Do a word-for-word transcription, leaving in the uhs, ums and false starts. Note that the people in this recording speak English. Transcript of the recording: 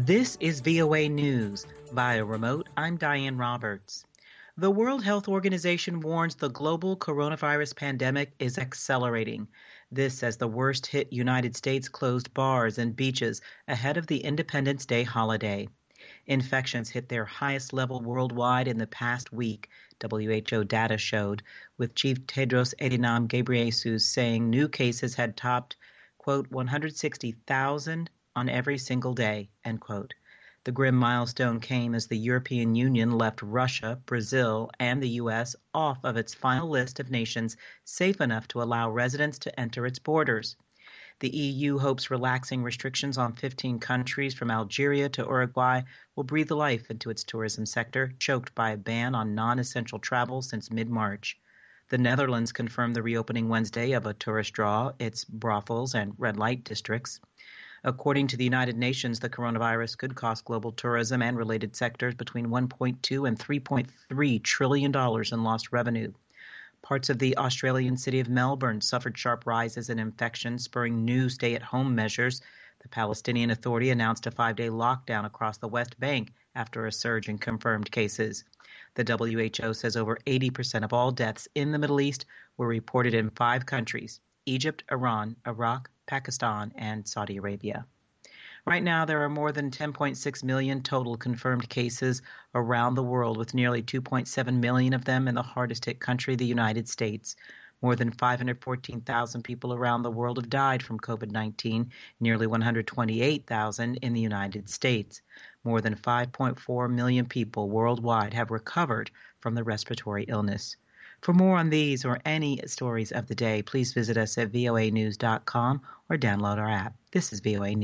This is V O A News. Via remote, I'm Diane Roberts. The World Health Organization warns the global coronavirus pandemic is accelerating. This as the worst-hit United States closed bars and beaches ahead of the Independence Day holiday. Infections hit their highest level worldwide in the past week, W H O data showed, with Chief Tedros Adhanom Ghebreyesus saying new cases had topped, quote, one hundred sixty thousand on every single day, end quote. The grim milestone came as the European Union left Russia, Brazil, and the U S off of its final list of nations safe enough to allow residents to enter its borders. The E U hopes relaxing restrictions on fifteen countries from Algeria to Uruguay will breathe life into its tourism sector, choked by a ban on non-essential travel since mid-March. The Netherlands confirmed the reopening Wednesday of a tourist draw, its brothels and red light districts. According to the United Nations, the coronavirus could cost global tourism and related sectors between one point two and three point three trillion dollars in lost revenue. Parts of the Australian city of Melbourne suffered sharp rises in infections, spurring new stay-at-home measures. The Palestinian Authority announced a five-day lockdown across the West Bank after a surge in confirmed cases. The W H O says over eighty percent of all deaths in the Middle East were reported in five countries: Egypt, Iran, Iraq, Pakistan, and Saudi Arabia. Right now, there are more than ten point six million total confirmed cases around the world, with nearly two point seven million of them in the hardest-hit country, the United States. More than five hundred fourteen thousand people around the world have died from COVID nineteen, nearly one hundred twenty-eight thousand in the United States. More than five point four million people worldwide have recovered from the respiratory illness. For more on these or any stories of the day, please visit us at voa news dot com or download our app. This is V O A News.